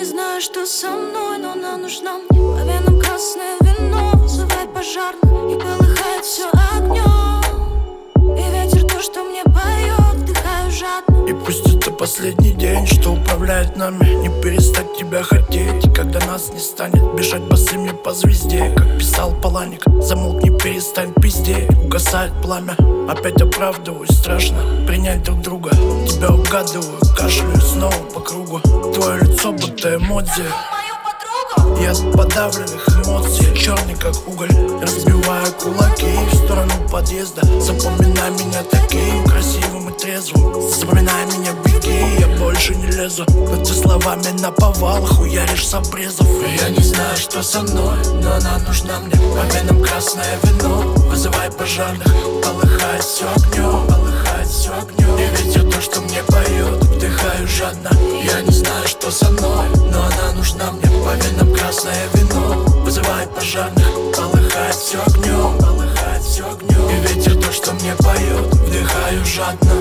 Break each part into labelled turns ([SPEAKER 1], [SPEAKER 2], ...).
[SPEAKER 1] не знаю, что со мной, но она нужна мне. По венам красное вино вызывает пожарных, и полыхает все огнем. И ветер то, что мне поет, вдыхаю жадно.
[SPEAKER 2] И пусть это последний день, что управляет нами, не перестать тебя хотеть. И когда нас не станет, бежать босыми по звезде. Как писал Паланик, замолкни, перестань пиздеть. Угасает пламя, опять оправдываюсь, страшно принять друг друга. Тебя угадываю, кашляю снова по кругу. Твое лицо будто эмодзи, и от подавленных эмоций черный как уголь. Разбивая кулаки в сторону подъезда. Запоминай меня таким красивым и трезвым. Запоминай меня, беги, я больше не лезу. Но ты словами наповал, хуяришь с обрезов. Я не знаю, что со мной, но она нужна мне. По венам красное вино вызывает пожарных, полыхает все огнем, полыхает все огнем. И ветер то, что мне поет, вдыхаю жадно. Я не знаю, что со мной, но она нужна мне. По венам красное вино вызывает пожарных, полыхает все огнем, полыхает все огнем. И ветер то, что мне поет, вдыхаю жадно.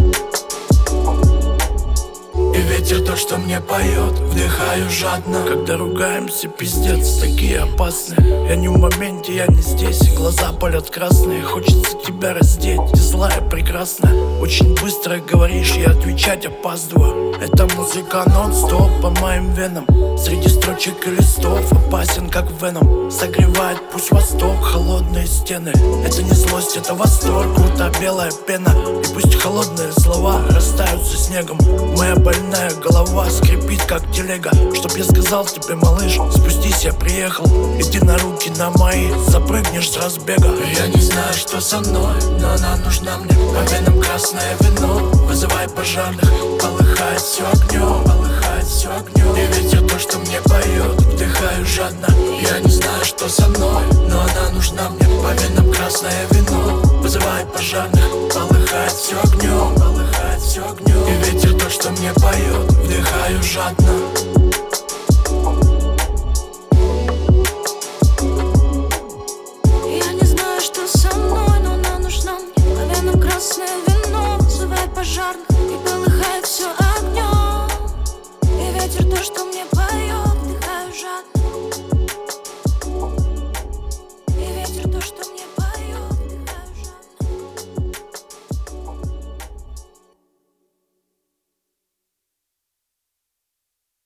[SPEAKER 2] И ветер то, что мне поет, вдыхаю жадно. Когда ругаемся, пиздец, такие опасные. Я не в моменте, я не здесь. Глаза палят красные, хочется тебя раздеть. Ты злая, прекрасная, очень быстро говоришь, я отвечать опаздываю. Эта музыка нон-стоп по моим венам. Среди строчек и листов опасен как веном. Согревает пусть восток, холодные стены. Это не злость, это восторг, круто белая пена. И пусть холодные слова растают за снегом. Моя больная голова скрипит как телега. Чтоб я сказал тебе, малыш, спустись, я приехал. Иди на руки на мои, запрыгнешь с разбега. Я не знаю, что со мной, но она нужна мне. По венам красное вино вызывает пожарных, полыхает все огнем, полыхает все огнем. И ветер то, что мне поет, вдыхаю жадно. Я не знаю, что со мной, но она нужна мне. По венам красное вино